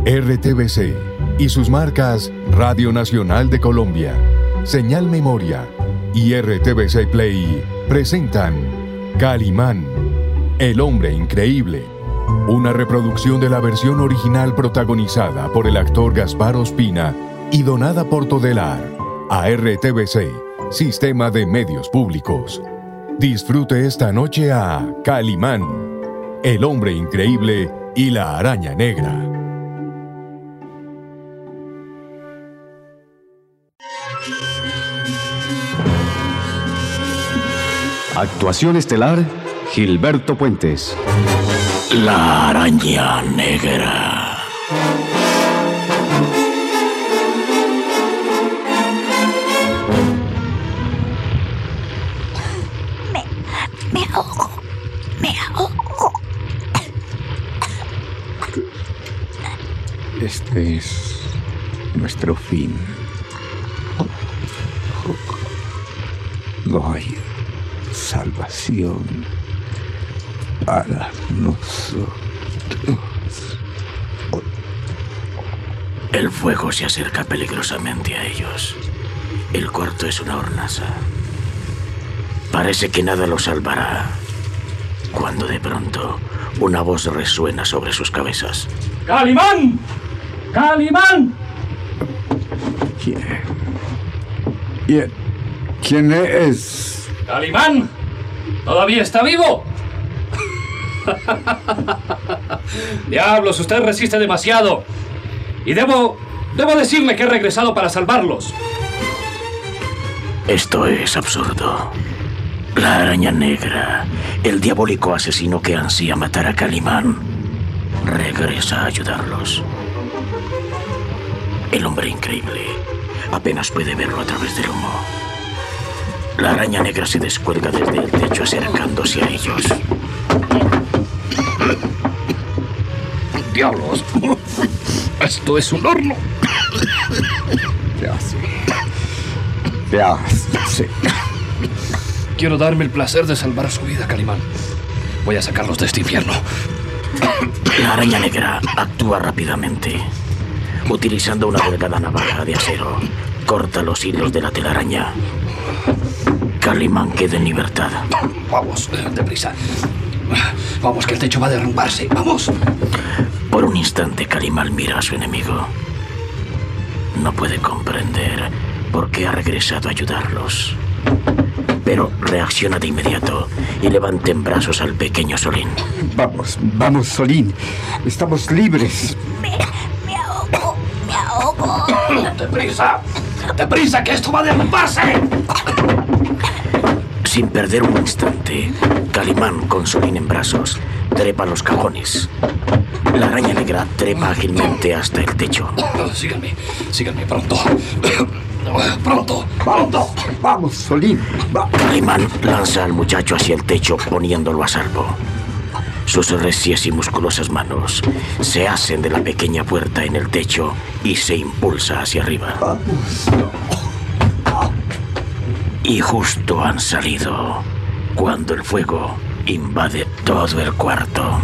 RTBC y sus marcas Radio Nacional de Colombia, Señal Memoria y RTBC Play presentan Calimán, el hombre increíble. Una reproducción de la versión original protagonizada por el actor Gaspar Ospina y donada por Todelar a RTBC, Sistema de Medios Públicos. Disfrute esta noche a Calimán, el hombre increíble y la araña negra. Actuación estelar, Gilberto Puentes. La araña negra. Me ahogo. Este es nuestro fin. No hay salvación para nosotros. El fuego se acerca peligrosamente a ellos. El cuarto es una hornaza. Parece que nada los salvará, cuando de pronto una voz resuena sobre sus cabezas. ¡Calimán! ¡Calimán! ¿Quién es? ¡Calimán! ¿Todavía está vivo? Diablos, usted resiste demasiado. Y debo decirle que he regresado para salvarlos. Esto es absurdo. La araña negra, el diabólico asesino que ansía matar a Calimán, regresa a ayudarlos. El hombre increíble apenas puede verlo a través del humo. La araña negra se descuelga desde el techo acercándose a ellos. ¡Diablos! ¡Esto es un horno! ¿Qué hace? Quiero darme el placer de salvar su vida, Calimán. Voy a sacarlos de este infierno. La araña negra actúa rápidamente. Utilizando una delgada navaja de acero, corta los hilos de la telaraña. Calimán queda en libertad. Vamos, deprisa. Vamos, que el techo va a derrumbarse. ¡Vamos! Por un instante, Calimán mira a su enemigo. No puede comprender por qué ha regresado a ayudarlos. Pero reacciona de inmediato y levanta en brazos al pequeño Solín. Vamos, Solín. Estamos libres. Me ahogo. ¡Deprisa, que esto va a derrumbarse! Sin perder un instante, Calimán, con Solín en brazos, trepa los cajones. La araña negra trepa ágilmente hasta el techo. Síganme pronto. ¡Pronto! Vamos, Solín. Calimán lanza al muchacho hacia el techo, poniéndolo a salvo. Sus recias y musculosas manos se hacen de la pequeña puerta en el techo y se impulsa hacia arriba. Y justo han salido cuando el fuego invade todo el cuarto.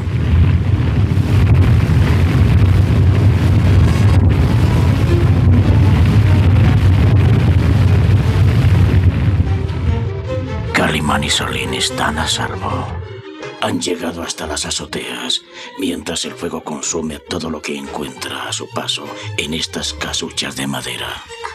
Calimán y Solín están a salvo. Han llegado hasta las azoteas, mientras el fuego consume todo lo que encuentra a su paso en estas casuchas de madera.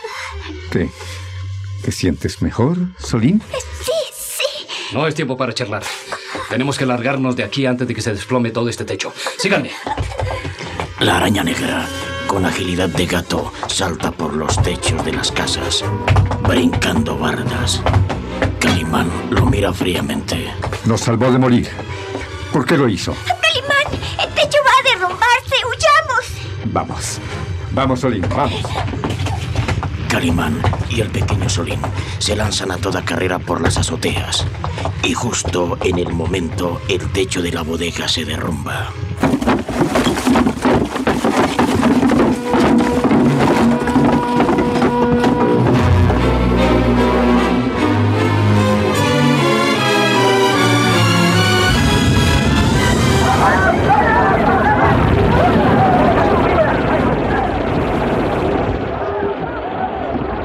¿Te sientes mejor, Solín? Sí. No es tiempo para charlar. Tenemos que largarnos de aquí antes de que se desplome todo este techo. Síganme. La araña negra, con agilidad de gato, salta por los techos de las casas, brincando bardas. Calimán lo mira fríamente. Nos salvó de morir. ¿Por qué lo hizo? ¡Calimán! ¡El techo va a derrumbarse! ¡Huyamos! Vamos, Solín, vamos. Calimán y el pequeño Solín se lanzan a toda carrera por las azoteas. Y justo en el momento, el techo de la bodega se derrumba.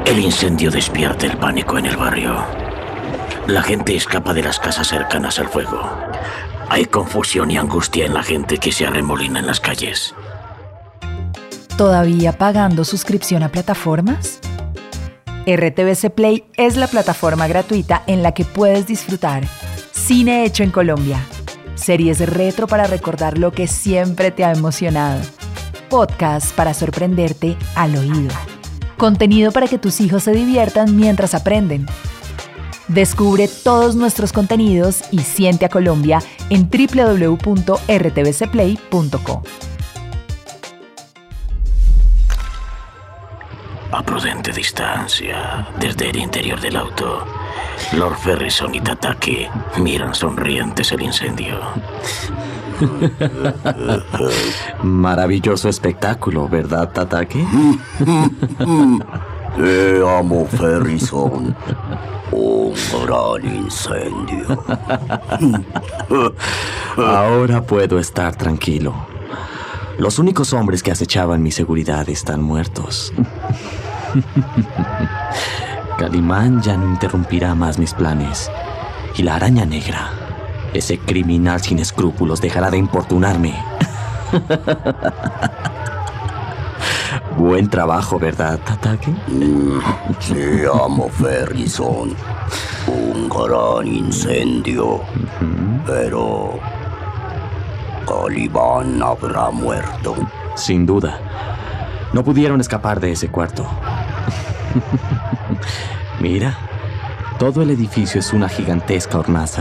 El incendio despierta el pánico en el barrio. La gente escapa de las casas cercanas al fuego. Hay confusión y angustia en la gente que se arremolina en las calles. ¿Todavía pagando suscripción a plataformas? RTVC Play es la plataforma gratuita en la que puedes disfrutar cine hecho en Colombia, series retro para recordar lo que siempre te ha emocionado, podcasts para sorprenderte al oído, contenido para que tus hijos se diviertan mientras aprenden. Descubre todos nuestros contenidos y siente a Colombia en www.rtvcplay.co. A prudente distancia, desde el interior del auto, Lord Ferrison y Tatake miran sonrientes el incendio. Maravilloso espectáculo, ¿verdad, Tatake? Te amo, Ferrison. Un gran incendio. Ahora puedo estar tranquilo. Los únicos hombres que acechaban mi seguridad están muertos. Calimán ya no interrumpirá más mis planes. Y la araña negra, ese criminal sin escrúpulos, dejará de importunarme. Buen trabajo, ¿verdad, Tatake? Te amo, Ferrison. Un gran incendio. Pero Calimán habrá muerto. Sin duda. No pudieron escapar de ese cuarto. Mira, todo el edificio es una gigantesca hornaza.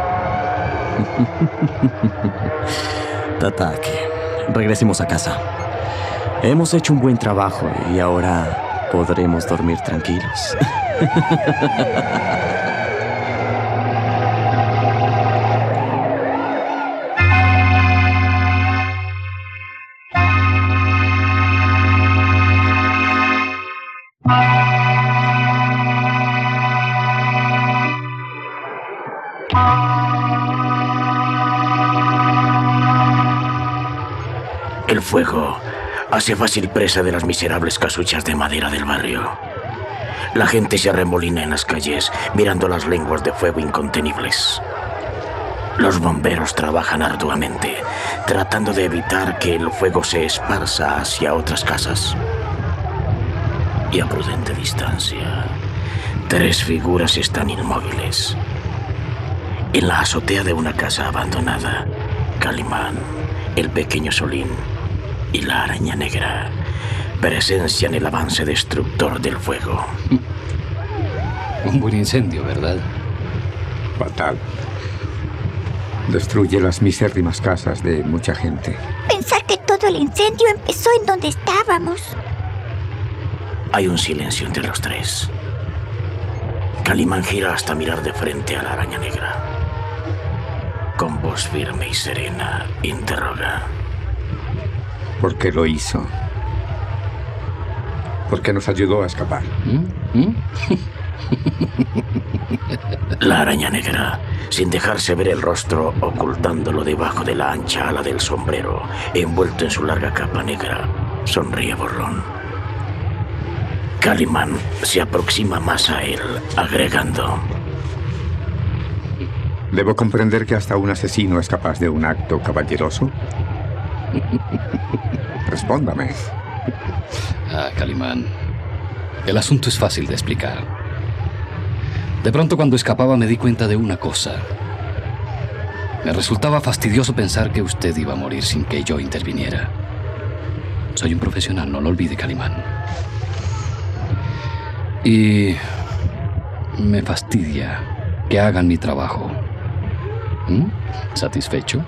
Tatake, regresemos a casa. Hemos hecho un buen trabajo y ahora podremos dormir tranquilos. El fuego hace fácil presa de las miserables casuchas de madera del barrio. La gente se arremolina en las calles, mirando las lenguas de fuego incontenibles. Los bomberos trabajan arduamente, tratando de evitar que el fuego se esparza hacia otras casas. Y a prudente distancia, 3 figuras están inmóviles. En la azotea de una casa abandonada, Calimán, el pequeño Solín y la araña negra presencian el avance destructor del fuego. Un buen incendio, ¿verdad? Fatal. Destruye las misérrimas casas de mucha gente. Pensar que todo el incendio empezó en donde estábamos. Hay un silencio entre los 3. Calimán gira hasta mirar de frente a la araña negra. Con voz firme y serena, interroga. ¿Por qué lo hizo? ¿Por qué nos ayudó a escapar? La araña negra, sin dejarse ver el rostro, ocultándolo debajo de la ancha ala del sombrero, envuelto en su larga capa negra, sonríe burlón. Calimán se aproxima más a él, agregando: ¿Debo comprender que hasta un asesino es capaz de un acto caballeroso? Respóndame. Calimán, el asunto es fácil de explicar. De pronto, cuando escapaba, me di cuenta de una cosa. Me resultaba fastidioso pensar que usted iba a morir sin que yo interviniera. Soy un profesional, no lo olvide, Calimán. Y me fastidia que hagan mi trabajo. ¿Satisfecho?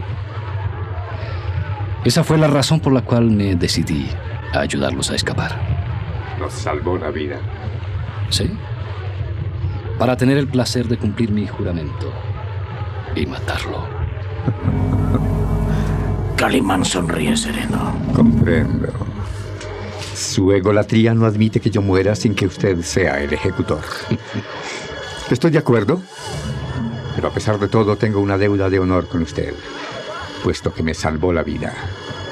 Esa fue la razón por la cual me decidí a ayudarlos a escapar. Nos salvó la vida. ¿Sí? Para tener el placer de cumplir mi juramento y matarlo. Calimán sonríe sereno. Comprendo. Su egolatría no admite que yo muera sin que usted sea el ejecutor. Estoy de acuerdo, pero a pesar de todo tengo una deuda de honor con usted, puesto que me salvó la vida.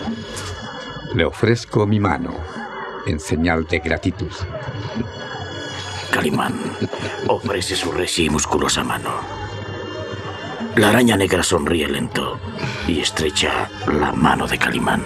Le ofrezco mi mano en señal de gratitud. Calimán ofrece su recia y musculosa mano. La araña negra sonríe lento y estrecha la mano de Calimán.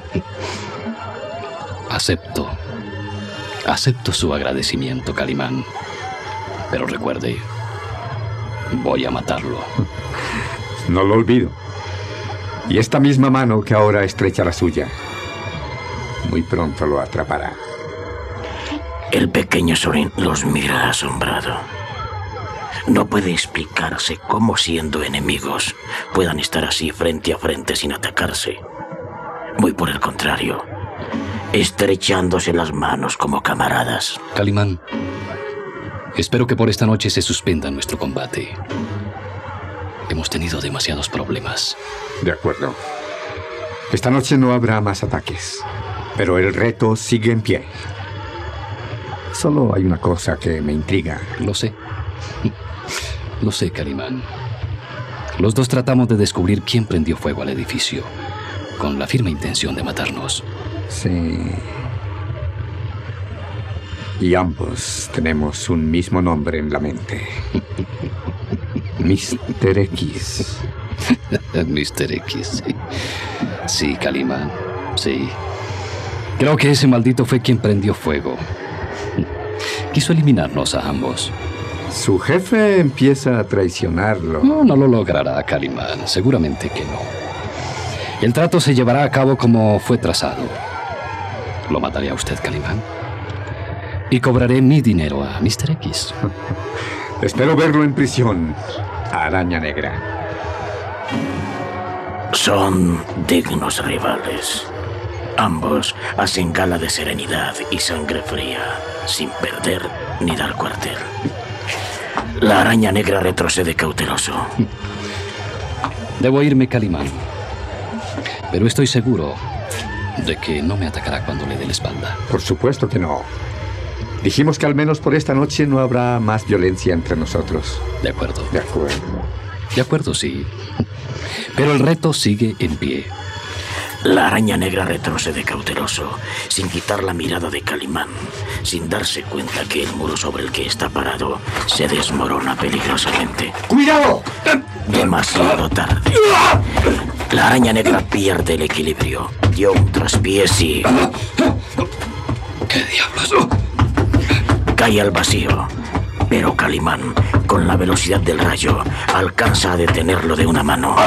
Acepto su agradecimiento, Calimán. Pero recuerde, voy a matarlo. No lo olvido. Y esta misma mano que ahora estrecha la suya, muy pronto lo atrapará. El pequeño Solín los mira asombrado. No puede explicarse cómo, siendo enemigos, puedan estar así frente a frente sin atacarse. Muy por el contrario, estrechándose las manos como camaradas. Calimán, espero que por esta noche se suspenda nuestro combate. Hemos tenido demasiados problemas. De acuerdo. Esta noche no habrá más ataques, pero el reto sigue en pie. Solo hay una cosa que me intriga. Lo sé. Lo sé, Calimán. Los dos tratamos de descubrir quién prendió fuego al edificio, con la firme intención de matarnos. Sí. Y ambos tenemos un mismo nombre en la mente. Mr. X. Mr. X, sí. Sí, Calimán, sí. Creo que ese maldito fue quien prendió fuego. Quiso eliminarnos a ambos. Su jefe empieza a traicionarlo. No lo logrará, Calimán. Seguramente que no. El trato se llevará a cabo como fue trazado. Lo mataré a usted, Calimán. Y cobraré mi dinero a Mr. X. Espero verlo en prisión, Araña Negra. Son dignos rivales. Ambos hacen gala de serenidad y sangre fría, sin perder ni dar cuartel. La araña negra retrocede cauteloso. Debo irme, Calimán. Pero estoy seguro de que no me atacará cuando le dé la espalda. Por supuesto que no. Dijimos que al menos por esta noche no habrá más violencia entre nosotros. De acuerdo. De acuerdo. De acuerdo, sí. Pero el reto sigue en pie. La araña negra retrocede cauteloso, sin quitar la mirada de Calimán, sin darse cuenta que el muro sobre el que está parado se desmorona peligrosamente. ¡Cuidado! Demasiado tarde. La araña negra pierde el equilibrio, dio un traspiés y... ¿Qué diablos? Cae al vacío. Pero Calimán, con la velocidad del rayo, alcanza a detenerlo de una mano.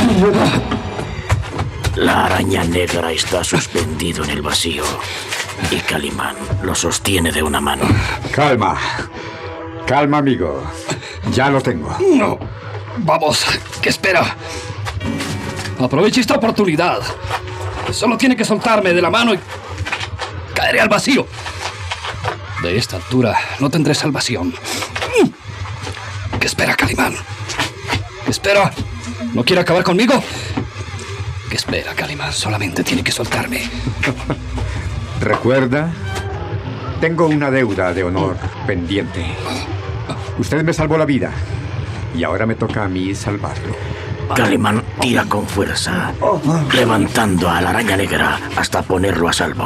La araña negra está suspendido en el vacío y Calimán lo sostiene de una mano. Calma. Calma, amigo. Ya lo tengo. No. Vamos. ¿Qué espera? Aproveche esta oportunidad. Solo tiene que soltarme de la mano y caeré al vacío. De esta altura no tendré salvación. ¿Qué espera, Calimán? ¿Qué espera? ¿No quiere acabar conmigo? ¿Qué espera, Calimán? Solamente tiene que soltarme. ¿Recuerda? Tengo una deuda de honor pendiente. Usted me salvó la vida y ahora me toca a mí salvarlo. Calimán tira con fuerza, levantando a la araña negra hasta ponerlo a salvo.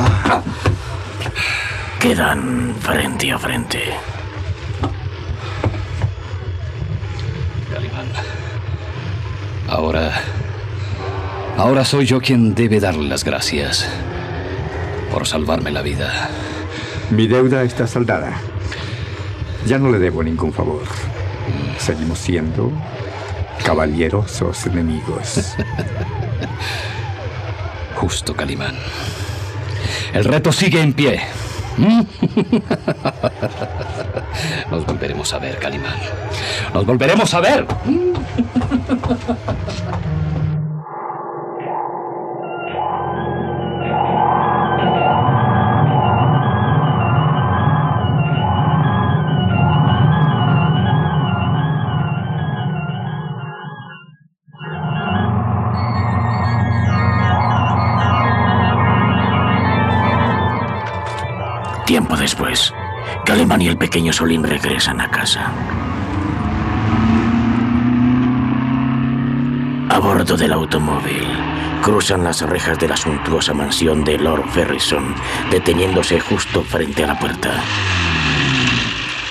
Quedan frente a frente. Calimán. Ahora soy yo quien debe darle las gracias por salvarme la vida. Mi deuda está saldada. Ya no le debo ningún favor. Seguimos siendo caballerosos enemigos. Justo, Calimán. El reto sigue en pie. Nos volveremos a ver, Calimán. Nos volveremos a ver. Tiempo después, Calimán y el pequeño Solín regresan a casa. A bordo del automóvil, cruzan las rejas de la suntuosa mansión de Lord Ferrison, deteniéndose justo frente a la puerta.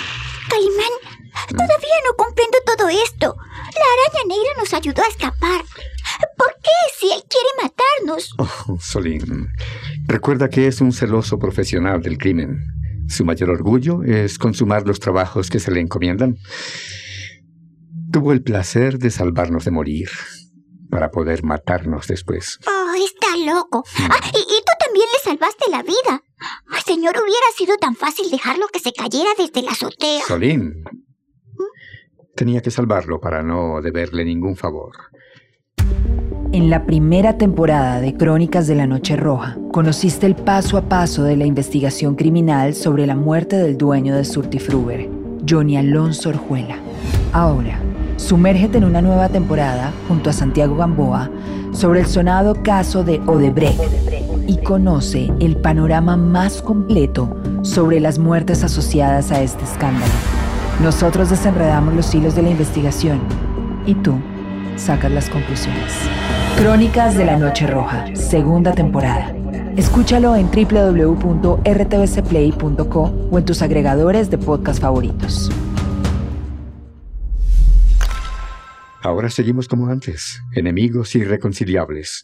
Todavía no comprendo todo esto. La araña negra nos ayudó a escapar. ¿Por qué si él quiere matarnos? Oh, Solín, recuerda que es un celoso profesional del crimen. Su mayor orgullo es consumar los trabajos que se le encomiendan. Tuvo el placer de salvarnos de morir para poder matarnos después. Oh, está loco. Y tú también le salvaste la vida. Ay, señor, hubiera sido tan fácil dejarlo que se cayera desde la azotea. Solín, tenía que salvarlo para no deberle ningún favor. En la primera temporada de Crónicas de la Noche Roja, conociste el paso a paso de la investigación criminal sobre la muerte del dueño de Surtifruber, Johnny Alonso Orjuela. Ahora, sumérgete en una nueva temporada, junto a Santiago Gamboa, sobre el sonado caso de Odebrecht y conoce el panorama más completo sobre las muertes asociadas a este escándalo. Nosotros desenredamos los hilos de la investigación y tú sacas las conclusiones. Crónicas de la Noche Roja, segunda temporada. Escúchalo en www.rtvcplay.co o en tus agregadores de podcast favoritos. Ahora seguimos como antes, enemigos irreconciliables.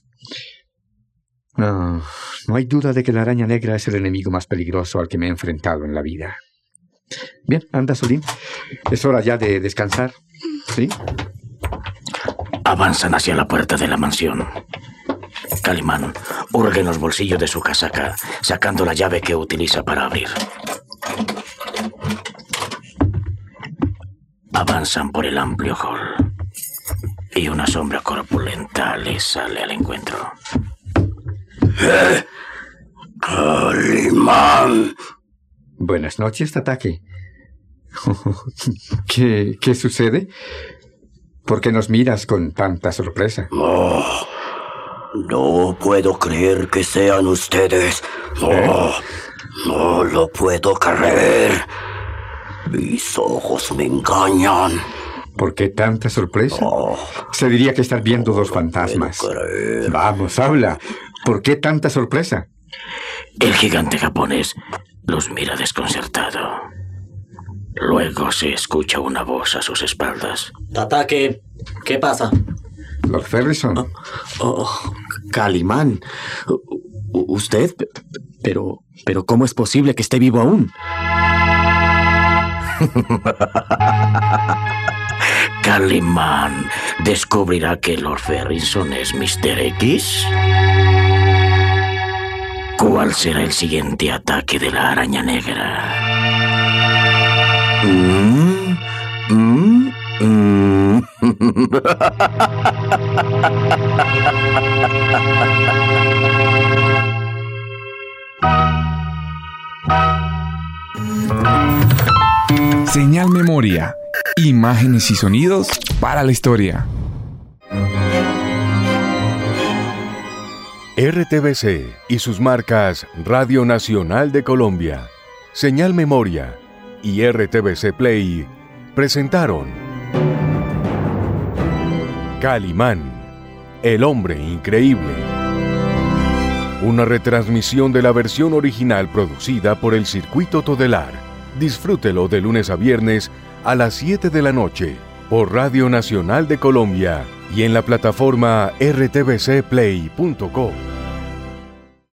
No hay duda de que la araña negra es el enemigo más peligroso al que me he enfrentado en la vida. Bien, anda, Solín. Es hora ya de descansar. ¿Sí? Avanzan hacia la puerta de la mansión. Calimán hurga en los bolsillos de su casaca, sacando la llave que utiliza para abrir. Avanzan por el amplio hall y una sombra corpulenta les sale al encuentro. Calimán. Buenas noches, Tatake. ¿Qué sucede? ¿Por qué nos miras con tanta sorpresa? Oh, no puedo creer que sean ustedes. No lo puedo creer. Mis ojos me engañan. ¿Por qué tanta sorpresa? Se diría que estás viendo dos fantasmas. Vamos, habla. ¿Por qué tanta sorpresa? El gigante japonés los mira desconcertado. Luego se escucha una voz a sus espaldas. Tatake, ¿qué pasa? Lord Ferrison. Calimán. ¿Usted? Pero ¿cómo es posible que esté vivo aún? Calimán descubrirá que Lord Ferrison es Mr. X. ¿Cuál será el siguiente ataque de la araña negra? Señal Memoria. Imágenes y sonidos para la historia. RTBC y sus marcas Radio Nacional de Colombia, Señal Memoria y RTBC Play presentaron Calimán, el hombre increíble. Una retransmisión de la versión original producida por el Circuito Todelar. Disfrútelo de lunes a viernes a las 7 de la noche por Radio Nacional de Colombia y en la plataforma rtvcplay.co.